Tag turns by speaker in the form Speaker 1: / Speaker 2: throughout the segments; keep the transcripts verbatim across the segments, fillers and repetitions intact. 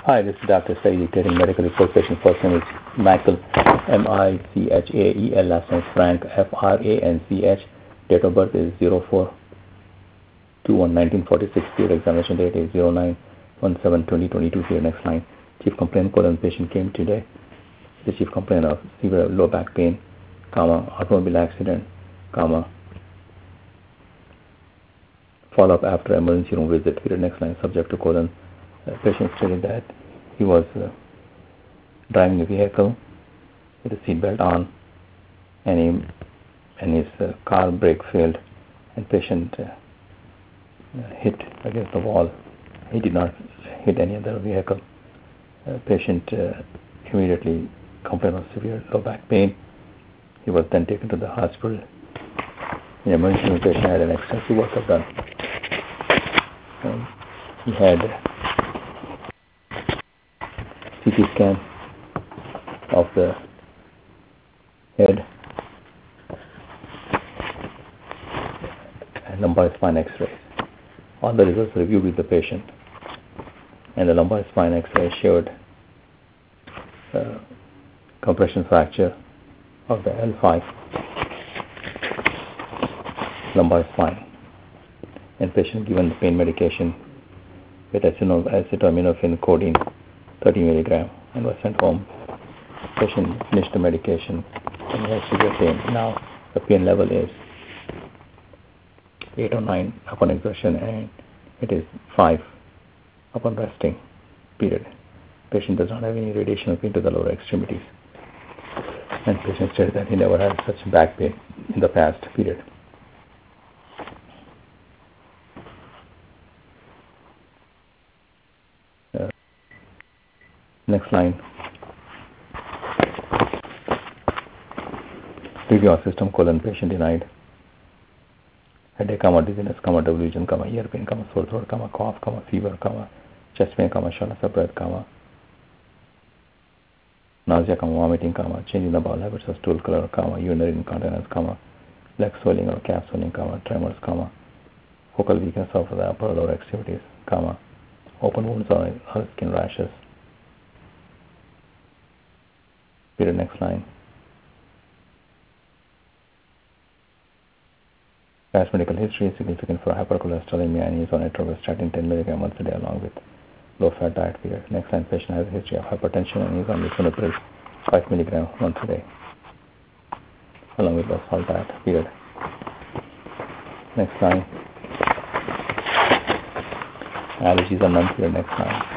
Speaker 1: Hi, this is Doctor Saeed dictating medical report. Patient first name is Michael, M I C H A E L, last name is Frank, F R A N C H. Date of birth is zero four two one nineteen forty-six. Period examination date is zero nine one seven twenty twenty-two. Period next line. Chief complaint colon patient came today. The chief complaint of severe low back pain, comma, automobile accident, comma, follow-up after emergency room visit. Period next line. Subject to colon. The patient stated that he was uh, driving a vehicle with a seatbelt on, and, he, and his uh, car brake failed, and patient uh, hit against the wall. He did not hit any other vehicle. Uh, patient uh, immediately complained of severe low back pain. He was then taken to the hospital. In emergency room, patient had an extensive workup done. Um, he had C T scan of the head and lumbar spine X-rays. All the results reviewed with the patient, and the lumbar spine X-ray showed uh, compression fracture of the L five lumbar spine, and patient given the pain medication with acetaminophen codeine thirty milligram and was sent home. Patient finished the medication and he has severe pain. Now the pain level is eight or nine upon exertion, and it is five upon resting. Period. Patient does not have any radiation pain to the lower extremities, and patient stated that he never had such back pain in the past. Period. Uh, next line. Review of system colon patient denied. Headache, comma, dizziness, comma, delusion, comma, ear pain, comma, sore throat, comma, cough, comma, fever, comma, chest pain, comma, shortness of breath, comma, nausea, comma, vomiting, comma, change in the bowel habits or stool color, comma, urinary incontinence, comma, leg swelling or calf swelling, comma, tremors, comma, focal weakness of the upper or lower extremities, comma, open wounds or, or skin rashes. Period. Next line. Past medical history is significant for hypercholesterolemia and use on atorvastatin ten milligram once a day along with low-fat diet. Period. Next line. Patient has a history of hypertension and use on lisinopril five milligram once a day along with low salt diet. Period. Next line. Allergies are none. Period. Next line.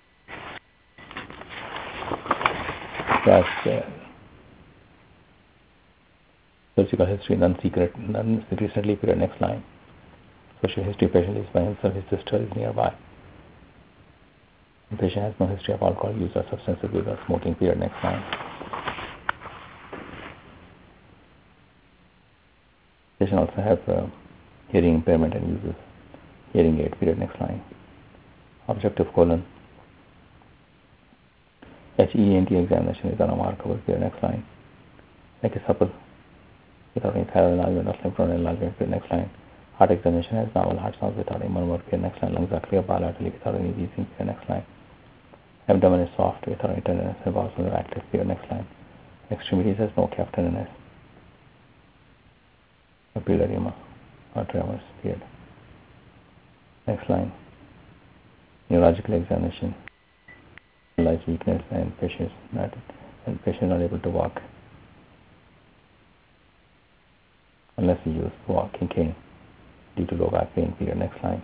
Speaker 1: Past uh, surgical history, none secret, none recently. Period. Next line. Social history, patient is by himself, his sister is nearby. The patient has no history of alcohol use or substance abuse or smoking. Period. Next line. Patient also has uh, hearing impairment and uses hearing aid. Period. Next line. Objective colon. H E N T examination is unremarkable. Period. Next line. Neck is supple without any thyroid enlargement or lymph node enlargement. Period. Next line. Heart examination has normal heart sounds without any murmur. Period. Next line. Lungs are clear bilaterally without any wheezing. Period. Next line. Abdomen is soft without any tenderness and bowels are active. Period. Next line. Extremities has no calf tenderness, papilla edema or tremors. Period. Next line. Neurological examination. Lies weakness and patient not and patient not able to walk unless he uses walking cane due to low back pain. Period. Next line.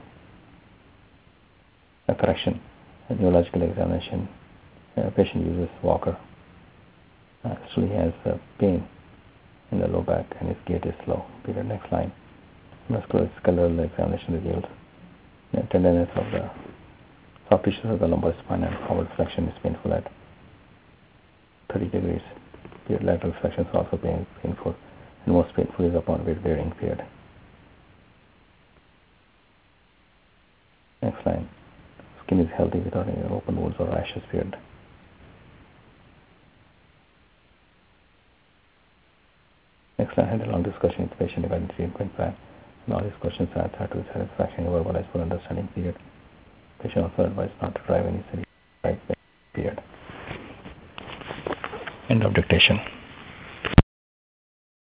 Speaker 1: A correction. A neurological examination. A patient uses walker. Uh, so he has uh, pain in the low back and his gait is slow. Period. Next line. Musculoskeletal examination reveals the tenderness of the soft tissues of the lumbar spine and forward flexion is painful at thirty degrees. Period. Lateral flexion is also pain, painful, and most painful is upon weight bearing. Period. Next line. Skin is healthy without any open wounds or rashes. Period. Next line. I had a long discussion with the patient regarding the treatment plan, and all his questions are answered to his satisfaction and verbalized full understanding. Period. Patient also advised not to drive any city. Right. End of dictation.